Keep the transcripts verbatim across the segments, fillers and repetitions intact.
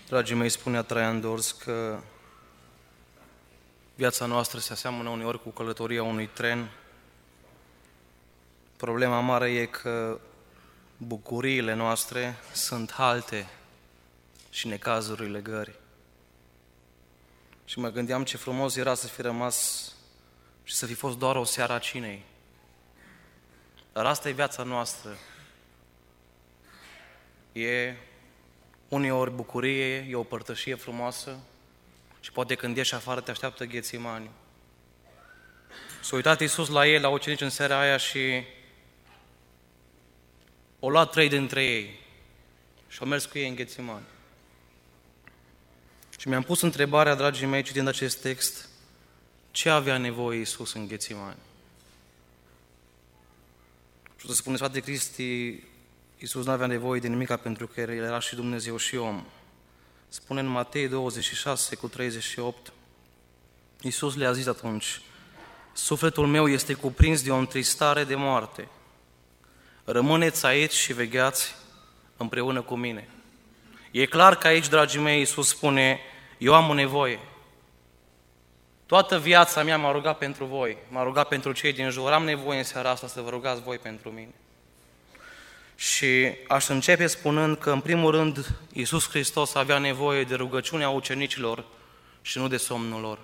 Dragii mei, spunea Traian Dors că viața noastră se aseamănă uneori cu călătoria unui tren. Problema mare e că bucuriile noastre sunt halte și necazurile gări. Și mă gândeam ce frumos era să fi rămas și să fi fost doar o seară a cinei. Dar asta e viața noastră. E uneori bucurie, e o părtășie frumoasă și poate când ieși afară te așteaptă Ghețimani. S-a uitat Iisus la ei, la ucenici în seara aia și o luat trei dintre ei și au mers cu ei în Ghețimani. Și mi-am pus întrebarea, dragii mei, citind acest text, ce avea nevoie Iisus în Ghețimani? Și o să spuneți, frate Cristi, Iisus nu avea nevoie de nimica pentru că El era și Dumnezeu și om. Spune în Matei douăzeci și șase cu treizeci și opt, Iisus le-a zis atunci, sufletul meu este cuprins de o întristare de moarte. Rămâneți aici și vegheați împreună cu mine. E clar că aici, dragii mei, Iisus spune, eu am o nevoie. Toată viața mea m-a rugat pentru voi, m-a rugat pentru cei din jur, am nevoie în seara asta să vă rugați voi pentru mine. Și aș începe spunând că, în primul rând, Iisus Hristos avea nevoie de rugăciunea ucenicilor și nu de somnul lor.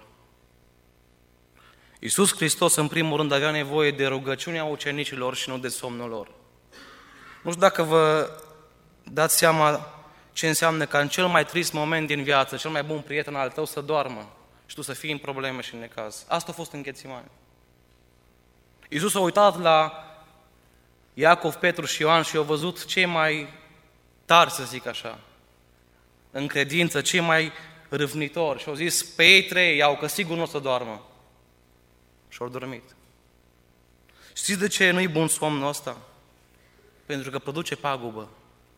Iisus Hristos, în primul rând, avea nevoie de rugăciunea ucenicilor și nu de somnul lor. Nu știu dacă vă dați seama ce înseamnă ca în cel mai trist moment din viață, cel mai bun prieten al tău să doarmă și tu să fii în probleme și în necaz. Asta a fost în Ghețimani. Iisus a uitat la Iacov, Petru și Ioan și au văzut cei mai tari, să zic așa, în credință, cei mai râvnitori și au zis, pe ei trei iau, că sigur nu o să doarmă. Și au dormit. Știți de ce nu-i bun somnul ăsta? Pentru că produce pagubă.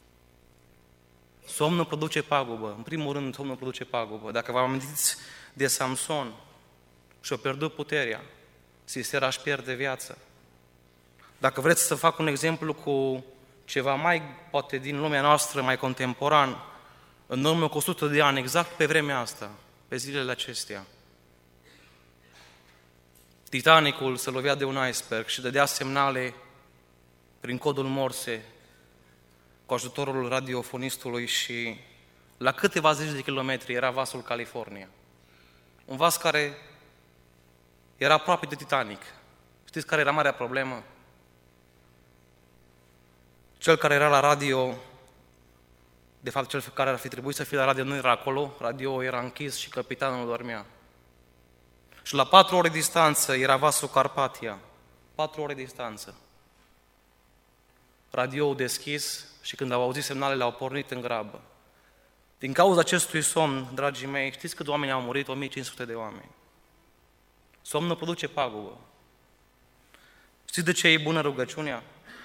Somnul produce pagubă. În primul rând, somnul produce pagubă. Dacă vă amintiți de Samson și-a pierdut puterea, Sisera își pierde viața. Dacă vreți să fac un exemplu cu ceva mai, poate din lumea noastră, mai contemporan, în urmă cu o sută de ani, exact pe vremea asta, pe zilele acestea, Titanicul se lovea de un iceberg și dădea semnale prin codul Morse cu ajutorul radiofonistului și la câteva zeci de kilometri era vasul California. Un vas care era aproape de Titanic. Știți care era marea problemă? Cel care era la radio, de fapt cel care ar fi trebuit să fie la radio nu era acolo, radio era închis și capitanul dormea. Și la patru ore distanță era vasul Carpathia, patru ore distanță. Radio-ul deschis și când au auzit semnalele au pornit în grabă. Din cauza acestui somn, dragii mei, știți câți oameni au murit? o mie cinci sute de oameni. Somnul produce pagubă. Știți de ce e bună rugăciunea?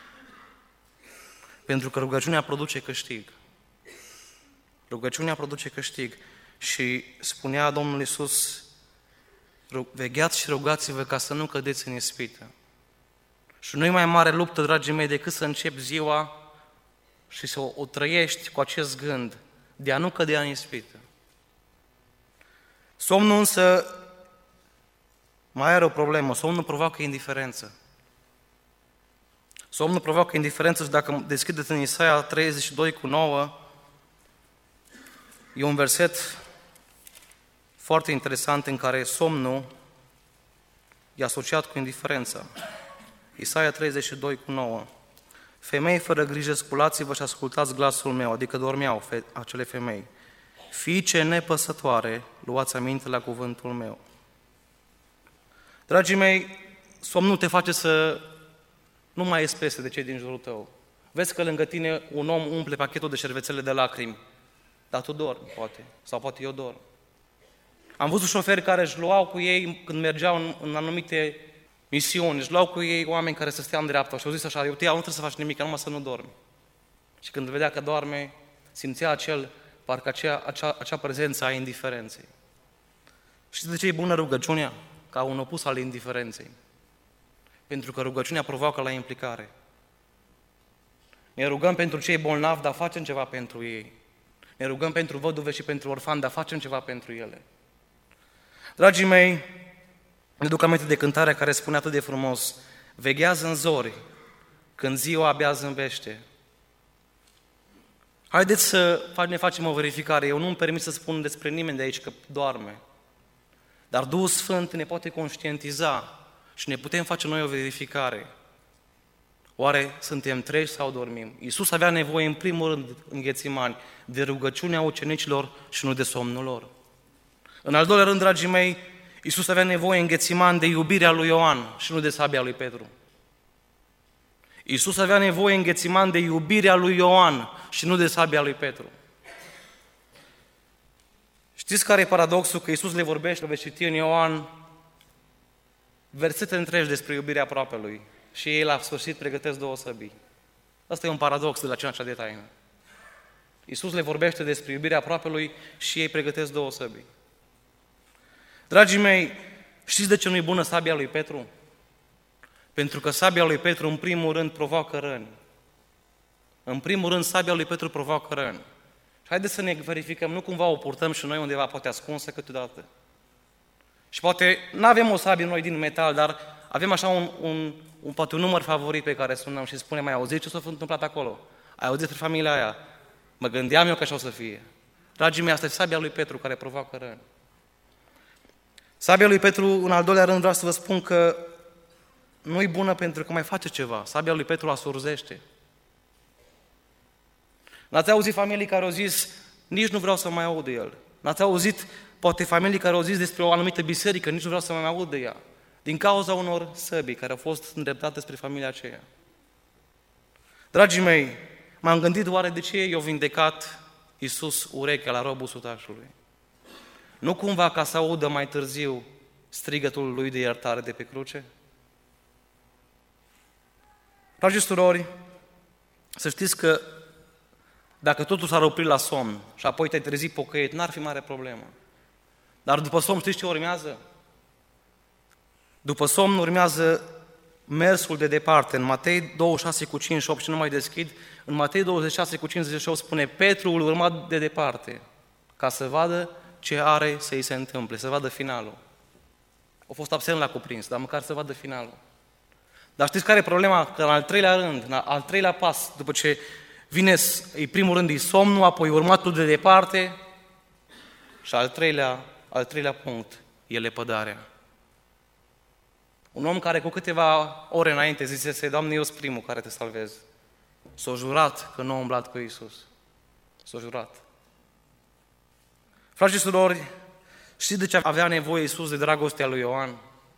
Pentru că rugăciunea produce câștig. Rugăciunea produce câștig. Și spunea Domnul Iisus, vegheați și rugați-vă ca să nu cădeți în ispită. Și nu e mai mare luptă, dragii mei, decât să începi ziua și să o, o trăiești cu acest gând de a nu cădea în ispită. Somnul însă mai are o problemă. Somnul provoacă indiferență. Somnul provoacă indiferență și dacă deschideți în Isaia treizeci și doi cu nouă, e un verset foarte interesant în care somnul e asociat cu indiferența. Isaia treizeci și doi cu nouă. Femei fără grijă, sculați-vă și ascultați glasul meu, adică dormeau fe- acele femei. Fiice nepăsătoare, luați aminte la cuvântul meu. Dragii mei, somnul te face să nu mai ești peste de cei din jurul tău. Vezi că lângă tine un om umple pachetul de șervețele de lacrimi, dar tu dormi, poate, sau poate eu dorm. Am văzut șoferi care își luau cu ei, când mergeau în, în anumite misiuni, își luau cu ei oameni care să stea în dreapta și au zis așa, eu te iau, nu trebuie să faci nimic, numai să nu dormi. Și când vedea că doarme, simțea acel, parcă acea, acea, acea prezență a indiferenței. Știți de ce e bună rugăciunea? Ca un opus al indiferenței. Pentru că rugăciunea provoacă la implicare. Ne rugăm pentru cei bolnavi, dar facem ceva pentru ei. ne rugăm pentru văduve și pentru orfani, dar facem ceva pentru ele. Dragii mei, ne duc aminte de cântarea care spune atât de frumos: veghează în zori, când ziua abia zâmbește. Haideți să ne facem o verificare. Eu nu-mi permit să spun despre nimeni de aici că doarme. Dar Duhul Sfânt ne poate conștientiza și ne putem face noi o verificare. Oare suntem treji sau dormim? Iisus avea nevoie în primul rând în Ghețimani de rugăciunea ucenicilor și nu de somnul lor. În al doilea rând, dragii mei, Iisus avea nevoie în Ghețimani de iubirea lui Ioan și nu de sabia lui Petru. Iisus avea nevoie în Ghețimani de iubirea lui Ioan și nu de sabia lui Petru. Știți care e paradoxul? Că Iisus le vorbește, veți citi în Ioan versete întregi despre iubirea aproapelui și ei la sfârșit pregătesc două săbii. Asta e un paradox de la cina cea de taină. Iisus le vorbește despre iubirea aproapelui și ei pregătesc două săbii. Dragii mei, știți de ce nu e bună sabia lui Petru? Pentru că sabia lui Petru în primul rând provoacă răni. În primul rând sabia lui Petru provoacă răni. Și haideți să ne verificăm, nu cumva o purtăm și noi undeva poate ascunsă câteodată. Și poate nu avem o sabie noi din metal, dar avem așa un, un, un, poate un număr favorit pe care sunăm și spunem: ai auzit ce s-a întâmplat acolo? Ai auzit despre familia aia? Mă gândeam eu că așa o să fie. Dragii mei, asta e sabia lui Petru care provoacă răni. Sabia lui Petru, în al doilea rând, vreau să vă spun că nu e bună pentru că mai face ceva. Sabia lui Petru asurzește. N-ați auzit familii care au zis: nici nu vreau să mai aud de el. N-ați auzit poate familii care au zis despre o anumită biserică: nici nu vreau să mai aud de ea. Din cauza unor săbii care au fost îndreptate spre familia aceea. Dragii mei, m-am gândit oare de ce i-a vindecat Iisus urechea la robul sutașului? Nu cumva ca să audă mai târziu strigătul lui de iertare de pe cruce? Dragi surori, să știți că dacă totul s-ar opri la somn și apoi te-ai trezit pocăit, n-ar fi mare problemă. Dar după somn știți ce urmează? După somn urmează mersul de departe. În Matei douăzeci și șase cu cincizeci și opt, și nu mai deschid, în Matei douăzeci și șase cu cincizeci și opt spune: Petru îl urma de departe ca să vadă ce are să îi se întâmple, să vadă finalul. A fost absent la cuprins, dar măcar să vadă finalul. Dar știți care e problema? Că în al treilea rând, în al treilea pas, după ce vine, în primul rând, e somnul, apoi urmatul de departe și al treilea, al treilea punct e lepădarea. Un om care cu câteva ore înainte zisese: Doamne, eu sunt primul care te salvez. S-a jurat că nu a umblat cu Iisus. S-a jurat. Frați și surori, știți de ce avea nevoie Iisus de dragostea lui Ioan?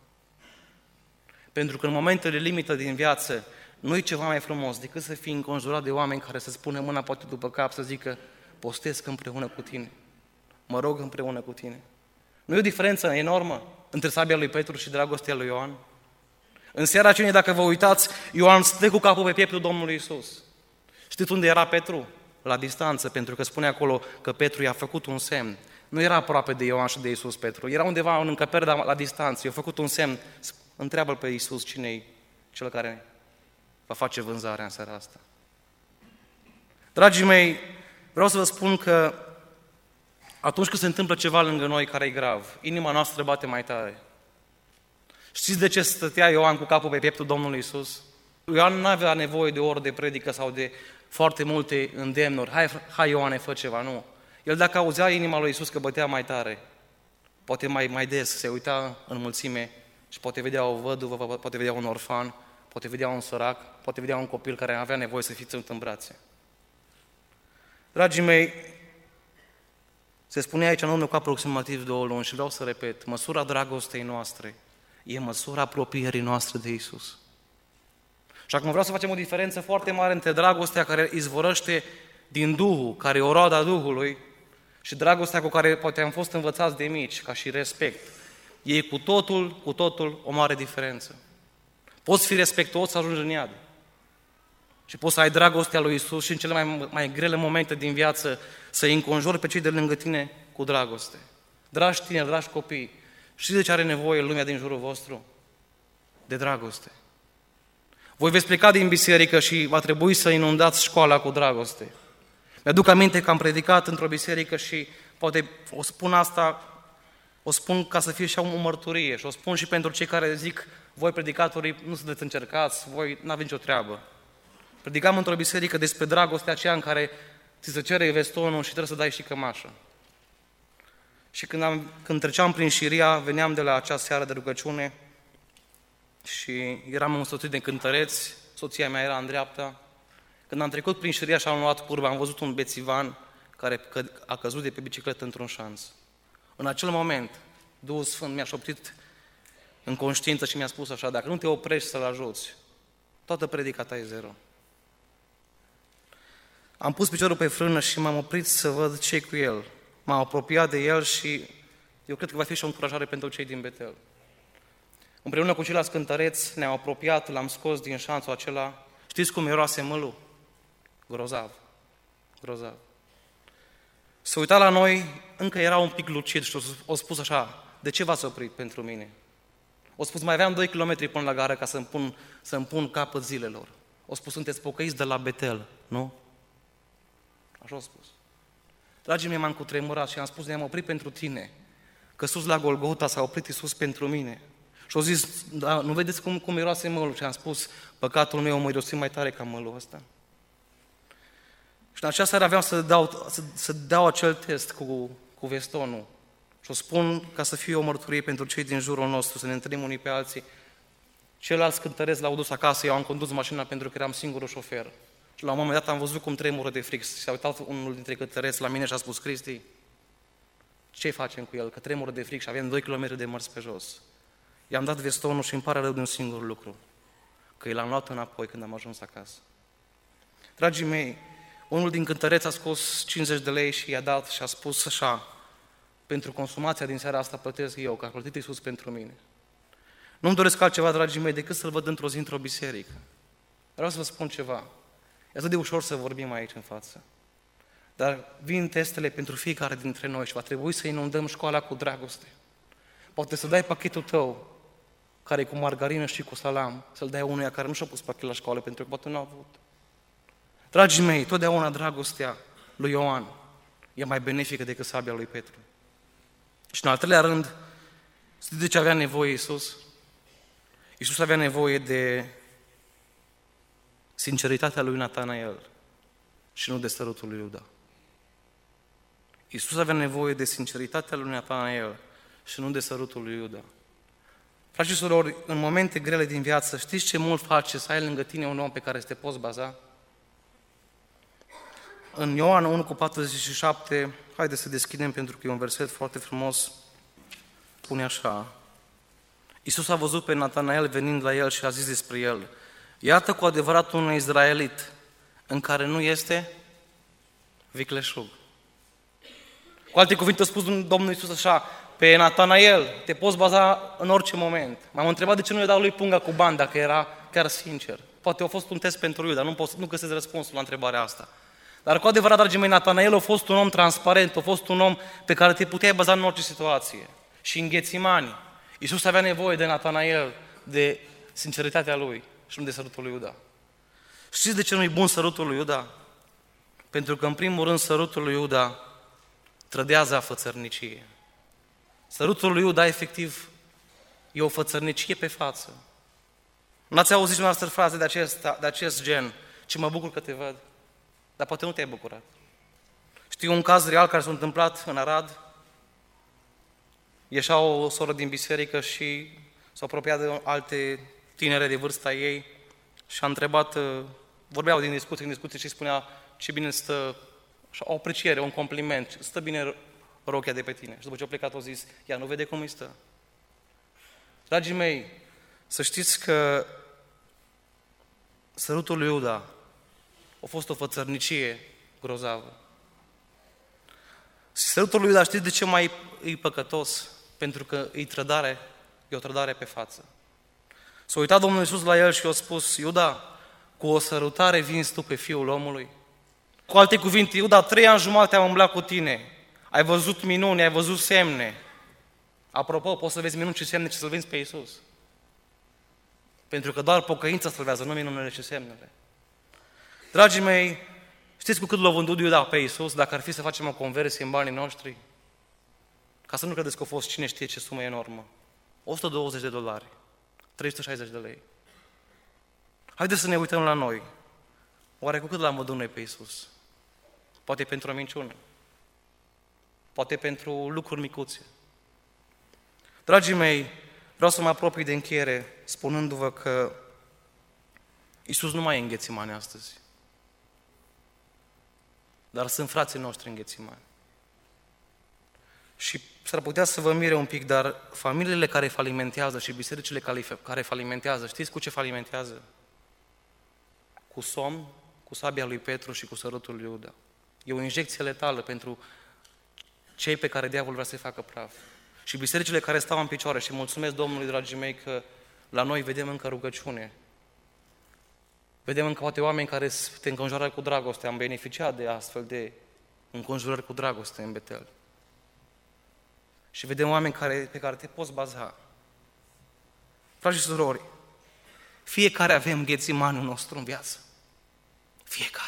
Pentru că în momentele limită din viață nu e ceva mai frumos decât să fii înconjurat de oameni care să spună mâna poate după cap, să zică: postesc împreună cu tine, mă rog împreună cu tine. Nu e o diferență enormă între sabia lui Petru și dragostea lui Ioan? În seara aceea, dacă vă uitați, Ioan stă cu capul pe pieptul Domnului Iisus. Știți unde era Petru? La distanță, pentru că spune acolo că Petru i-a făcut un semn. Nu era aproape de Ioan și de Iisus Petru, era undeva în încăpere, dar la distanță. I-a făcut un semn: întreabă-l pe Iisus cine-i cel care va face vânzarea în seara asta. Dragii mei, vreau să vă spun că atunci când se întâmplă ceva lângă noi care e grav, inima noastră bate mai tare. Știți de ce stătea Ioan cu capul pe pieptul Domnului Iisus? Ioan nu avea nevoie de ori de predică sau de foarte multe îndemnuri. Hai, hai Ioane, fă ceva, nu. El dacă auzea inima lui Iisus că bătea mai tare, poate mai, mai des, se uita în mulțime și poate vedea o văduvă, poate vedea un orfan, poate vedea un sărac, poate vedea un copil care avea nevoie să fie ținut în brațe. Dragii mei, se spune aici în urmă cu aproximativ două luni și vreau să repet: măsura dragostei noastre e măsura apropierii noastre de Iisus. Și acum vreau să facem o diferență foarte mare între dragostea care izvorăște din Duhul, care e o roadă a Duhului, și dragostea cu care poate am fost învățați de mici, ca și respect. E cu totul, cu totul o mare diferență. Poți fi respectuos să ajungi în iad. Și poți să ai dragostea lui Iisus și în cele mai, mai grele momente din viață să îi înconjori pe cei de lângă tine cu dragoste. Dragi tineri, dragi copii, știți de ce are nevoie lumea din jurul vostru? De dragoste. Voi veți pleca din biserică și va trebui să inundați școala cu dragoste. Mi-aduc aminte că am predicat într-o biserică și poate o spun asta, o spun ca să fie și o mărturie și o spun și pentru cei care zic, voi predicatorii nu sunteți încercați, voi n-aveți nicio treabă. Predicam într-o biserică despre dragostea aceea în care ți se cere vestonul și trebuie să dai și cămașă. Și când, am, când treceam prin Șiria, veneam de la acea seară de rugăciune și eram însoțit de cântăreți, soția mea era în dreapta. Când am trecut prin Șiria și am luat curba, am văzut un bețivan care a căzut de pe bicicletă într-un șanț. În acel moment, Duhul Sfânt mi-a șoptit în conștiință și mi-a spus așa, dacă nu te oprești să-l ajuți, toată predica ta e zero. Am pus piciorul pe frână și m-am oprit să văd ce-i cu el. M-am apropiat de el și eu cred că va fi și o încurajare pentru cei din Betel. Împreună cu ceilalți cântăreți ne-am apropiat, l-am scos din șanțul acela. Știți cum miroase mălul? Grozav. Grozav. Se uita la noi, încă era un pic lucid și o spus așa, de ce v-ați oprit pentru mine? O spus, mai aveam doi kilometri până la gară ca să-mi pun, să-mi pun capăt zilelor. O spus, sunteți pocăiți de la Betel, nu? Așa o spus. Dragii mei, m-am cutremurat și am spus, ne-am oprit pentru tine, că sus la Golgota s-a oprit Iisus pentru mine. Și au zis, da, nu vedeți cum, cum miroase mălul? Și am spus, păcatul meu mă mirosi mai tare ca mălul ăsta. Și în acea seară aveam să dau, să, să dau acel test cu, cu vestonul. Și o spun ca să fie o mărturie pentru cei din jurul nostru, să ne întâlnim unii pe alții. Ceilalți cântăreți l-au dus acasă, eu am condus mașina pentru că eram singurul șofer. Și la un moment dat am văzut cum tremură de fric. Și s-a uitat unul dintre cântăreți la mine și a spus, Cristi, ce facem cu el? Că tremură de fric și avem doi kilometri de mărți pe jos. I-am dat vestonul și îmi pare rău de un singur lucru, că l-am luat înapoi când am ajuns acasă. Dragii mei, unul din cântăreți a scos cincizeci de lei și i-a dat și a spus așa, pentru consumația din seara asta plătesc eu, că a plătit Iisus pentru mine. Nu-mi doresc altceva, dragii mei, decât să-L văd într-o zi într-o biserică. Vreau să vă spun ceva. E atât de ușor să vorbim aici în față. Dar vin testele pentru fiecare dintre noi și va trebui să inundăm școala cu dragoste. Poate să dai pachetul tău, care e cu margarină și cu salam, să-l dai unuia care nu și-a pus pachet la școală, pentru că poate nu a avut. Dragii mei, totdeauna dragostea lui Ioan e mai benefică decât sabia lui Petru. Și în al treilea rând, știți de ce avea nevoie Iisus? Iisus avea nevoie de sinceritatea lui Natanael și nu de sărutul lui Iuda. Iisus avea nevoie de sinceritatea lui Natanael și nu de sărutul lui Iuda. Frați și surori, în momente grele din viață, știți ce mult face să ai lângă tine un om pe care să te poți baza? În Ioan unu cu patruzeci și șapte, haideți să deschidem pentru că e un verset foarte frumos, spune așa, Iisus a văzut pe Natanael venind la el și a zis despre el, iată cu adevărat un izraelit în care nu este vicleșug. Cu alte cuvinte a spus Domnul Iisus așa, pe Natanael te poți baza în orice moment. M-am întrebat de ce nu i-a dat lui punga cu bani dacă era chiar sincer. Poate a fost un test pentru el, dar nu, pot, nu găsesc răspunsul la întrebarea asta. Dar cu adevărat, dragii mei, Natanael a fost un om transparent, a fost un om pe care te puteai baza în orice situație. Și în Ghețimani, Iisus avea nevoie de Natanael, de sinceritatea lui și nu de sărutul lui Iuda. Știți de ce nu-i bun sărutul lui Iuda? Pentru că, în primul rând, sărutul lui Iuda trădează a fățărnicie. Sărutul lui Iuda, efectiv, e o fățărnicie pe față. N-ați auzit dumneavoastră fraze de acest, de acest gen, ce mă bucur că te văd, dar poate nu te-ai bucurat. Știu un caz real care s-a întâmplat în Arad. Ieșea o soră din biserică și s-a apropiat de alte tinere de vârsta ei și a întrebat, vorbeau din discuție în discuție și spunea ce bine stă, așa, o apreciere, un compliment, stă bine rochia de pe tine. Și după ce a plecat, a zis, ea nu vede cum îi stă. Dragii mei, să știți că sărutul lui Iuda a fost o fățărnicie grozavă. Sărutul lui Iuda, știți de ce mai e păcătos? Pentru că e trădare, e o trădare pe față. S-a uitat Domnul Iisus la el și i-a spus, Iuda, cu o sărutare vinzi tu pe Fiul omului? Cu alte cuvinte, Iuda, trei ani jumate am umblat cu tine, ai văzut minuni, ai văzut semne. Apropo, poți să vezi minuni și semne și să-L vinzi pe Iisus. Pentru că doar pocăința salvează, nu minunile și semnele. Dragii mei, Știți cu cât l-a vândut Iuda pe Iisus, dacă ar fi să facem o conversie în banii noștri? Ca să nu credeți că a fost cine știe ce sumă enormă. o sută douăzeci de dolari, trei sute șaizeci de lei. Haideți să ne uităm la noi. Oare cu cât l-am văzut noi pe Iisus? Poate pentru o minciună. Poate pentru lucruri micuțe. Dragii mei, vreau să mă apropii de încheiere spunându-vă că Iisus nu mai e în Ghețimani astăzi. Dar sunt frații noștri în Ghețimani. Și s-ar putea să vă mire un pic, dar familiile care falimentează și bisericile care falimentează, știți cu ce falimentează? Cu somn, cu sabia lui Petru și cu sărutul lui Iuda. E o injecție letală pentru cei pe care diavolul vrea să-i facă praf. Și bisericile care stau în picioare, și mulțumesc Domnului, dragii mei, că la noi vedem încă rugăciune. Vedem încă poate oameni care te înconjoară cu dragoste. Am beneficiat de astfel de înconjurări cu dragoste în Betel. Și vedem oameni care, pe care te poți baza. Frați și surori, fiecare avem Ghețimanul nostru în viață. Fiecare.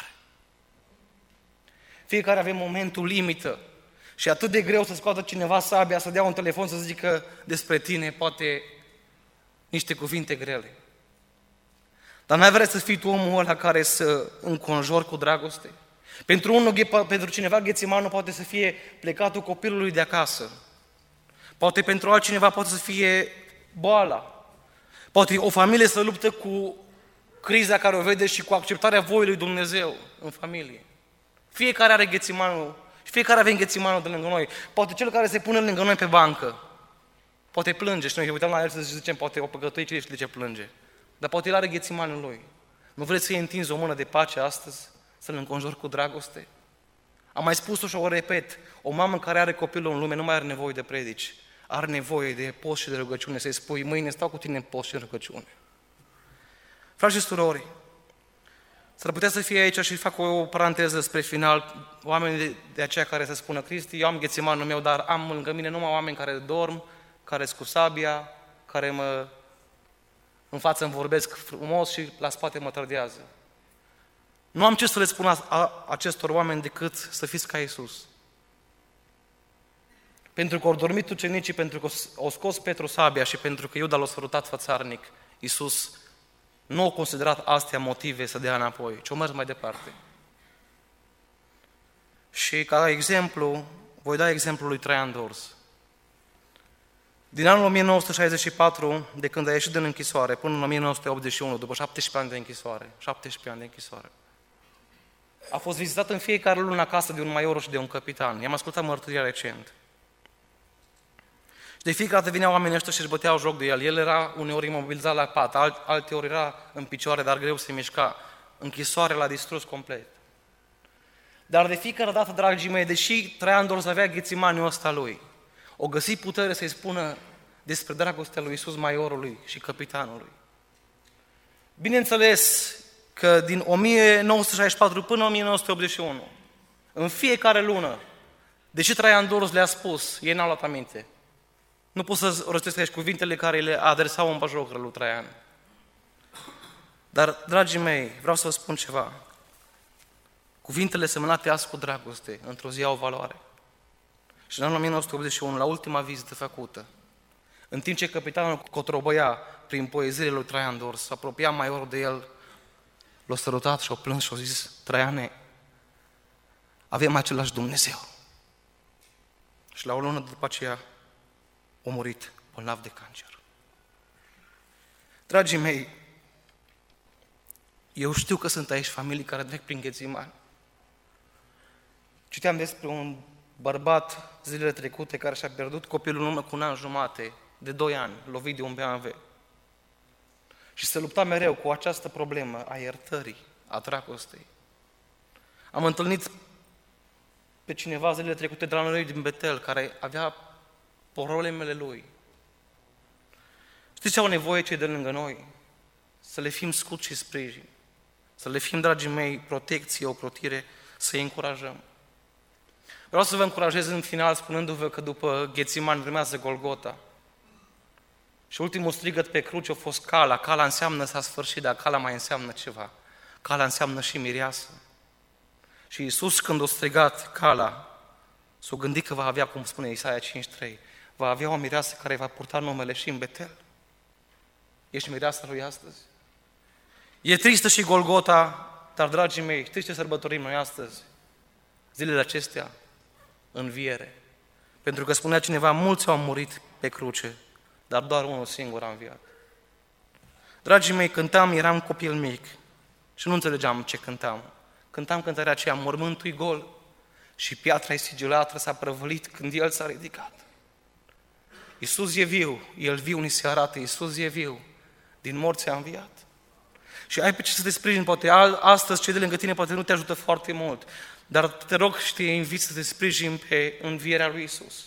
Fiecare avem momentul limită. Și atât de greu să scoată cineva sabia, să dea un telefon, să zică despre tine, poate niște cuvinte grele. Dar n-ai vrea să fii tu omul ăla care să înconjori cu dragoste? Pentru unul, pentru cineva, Ghețimanul poate să fie plecatul copilului de acasă. Poate pentru altcineva poate să fie boala. Poate o familie să luptă cu criza care o vede și cu acceptarea voii lui Dumnezeu în familie. Fiecare are Ghețimanul și fiecare avem Ghețimanul de lângă noi. Poate cel care se pune lângă noi pe bancă, poate plânge și noi uităm la el să zicem, poate o păcătuit și de ce plânge. Dar poate el are Ghețimanul lui. Nu vreți să-i întinzi o mână de pace astăzi? Să-l înconjori cu dragoste? Am mai spus-o și o repet. O mamă care are copilul în lume nu mai are nevoie de predici. Are nevoie de post și de rugăciune. Să-i spui, mâine stau cu tine în post și în rugăciune. Frați și surori, s-ar putea să fie aici și fac o paranteză spre final, oamenii de, de aceia care să spună, Cristi, eu am Ghețimanul meu, dar am lângă mine numai oameni care dorm, care sunt cu sabia, care mă în față îmi vorbesc frumos și la spate mă trădează. Nu am ce să le spun a, a, acestor oameni decât să fiți ca Iisus. Pentru că au dormit ucenicii, pentru că au scos Petru sabia și pentru că Iuda l-a sărutat fățarnic, Iisus nu a considerat astea motive să dea înapoi, ci o mers mai departe. Și ca exemplu, voi da exemplul lui Traian Dors. Din anul o mie nouă sute șaizeci și patru, de când a ieșit din închisoare, până în o mie nouă sute optzeci și unu, după șaptesprezece ani de închisoare, șaptesprezece ani de închisoare, a fost vizitat în fiecare lună acasă de un maior și de un capitan. I-am ascultat mărturia recent. Și de fiecare dată vineau oamenii ăștia și își băteau joc de el. El era uneori imobilizat la pat, alteori era în picioare, dar greu se mișca. Închisoare l-a distrus complet. Dar de fiecare dată, dragii mei, deși Traian Dors avea Ghețimaniul ăsta lui, o găsi putere să-i spună despre dragostea lui Iisus maiorului și capitanului. Bineînțeles că din o mie nouă sute șaizeci și patru până în o mie nouă sute optzeci și unu, în fiecare lună, deși Traian Dors le-a spus, ei n-au luat aminte. Nu pot să rostesc aici cuvintele care le adresau în bajocră lui Traian. Dar, dragii mei, vreau să vă spun ceva. Cuvintele semnate azi cu dragoste, într-o zi au valoare. Și în anul o mie nouă sute optzeci și unu, la ultima vizită făcută, în timp ce capitanul cotrobăia prin poeziile lui Traian Dors, s-a apropiat maiorul de el, l-a sărutat și-a plâns și-a zis, Traiane, avem același Dumnezeu. Și la o lună după aceea a murit bolnav de cancer. Dragii mei, eu știu că sunt aici familii care trec prin Ghețimani. Citeam despre un bărbat zilele trecute care și-a pierdut copilul în urmă cu un an jumate, de doi ani, lovit de un B M W. Și se lupta mereu cu această problemă a iertării, a dragostei. Am întâlnit pe cineva zilele trecute de la noi din Betel, care avea problemele lui. Știți ce au nevoie cei de lângă noi? Să le fim scut și sprijin. Să le fim, dragii mei, protecție, o crotire, să-i încurajăm. Vreau să vă încurajez în final spunându-vă că după Ghețimani urmează Golgota. Și ultimul strigăt pe cruce a fost cala. Cala înseamnă s-a sfârșit, dar cala mai înseamnă ceva. Cala înseamnă și mireasă. Și Iisus, când a strigat cala, s-a gândit că va avea, cum spune Isaia cinci trei, va avea o mireasă care va purta numele și în Betel. Ești mireasa lui astăzi? E tristă și Golgota, dar, dragii mei, știți ce sărbătorim noi astăzi? Zilele acestea, înviere. Pentru că spunea cineva, mulți au murit pe cruce, dar doar unul singur a înviat. Dragii mei, cântam, eram copil mic și nu înțelegeam ce cântam. Cântam cântarea aceea, mormântul-i gol și piatra-i sigilată s-a prăvălit când El s-a ridicat. Iisus e viu, El viu ni se arată, Iisus e viu, din morți a înviat. Și ai pe ce să te sprijini, poate astăzi cei de lângă tine poate nu te ajută foarte mult, dar te rog și te invit să te sprijini pe învierea lui Iisus.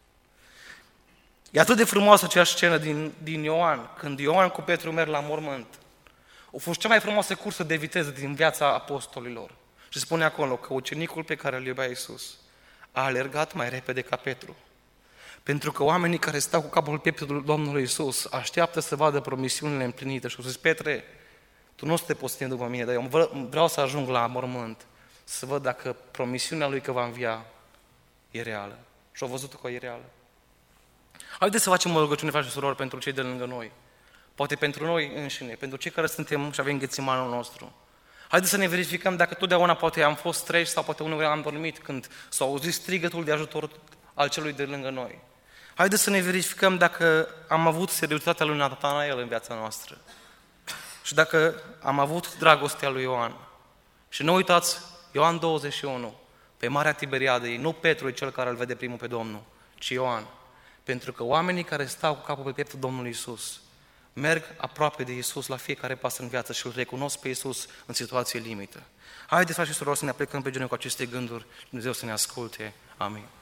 E atât de frumoasă acea scenă din, din Ioan, când Ioan cu Petru merg la mormânt. A fost cea mai frumoasă cursă de viteză din viața apostolilor. Și spune acolo că ucenicul pe care îl iubea Iisus a alergat mai repede ca Petru. Pentru că oamenii care stau cu capul pe pieptul Domnului Iisus așteaptă să vadă promisiunile împlinite. Și au zis, Petre, tu nu o să te poți ține după mine, dar eu vreau să ajung la mormânt, să văd dacă promisiunea lui că va învia e reală. Și au văzut că e reală. Haideți să facem o rugăciune, frați și surori, pentru cei de lângă noi. Poate pentru noi înșine, pentru cei care suntem și avem Ghețimanul nostru. Haideți să ne verificăm dacă totdeauna poate am fost treji sau poate uneori am dormit când s-a auzit strigătul de ajutor al celui de lângă noi. Haideți să ne verificăm dacă am avut seriozitatea lui Natanael în viața noastră. Și dacă am avut dragostea lui Ioan. Și nu uitați, Ioan douăzeci și unu, pe Marea Tiberiadei, nu Petru e cel care îl vede primul pe Domnul, ci Ioan. Pentru că oamenii care stau cu capul pe pieptul Domnului Iisus merg aproape de Iisus la fiecare pas în viață și îl recunosc pe Iisus în situație limită. Haideți, frați și surori, să ne aplicăm pe genul cu aceste gânduri și Dumnezeu să ne asculte. Amin.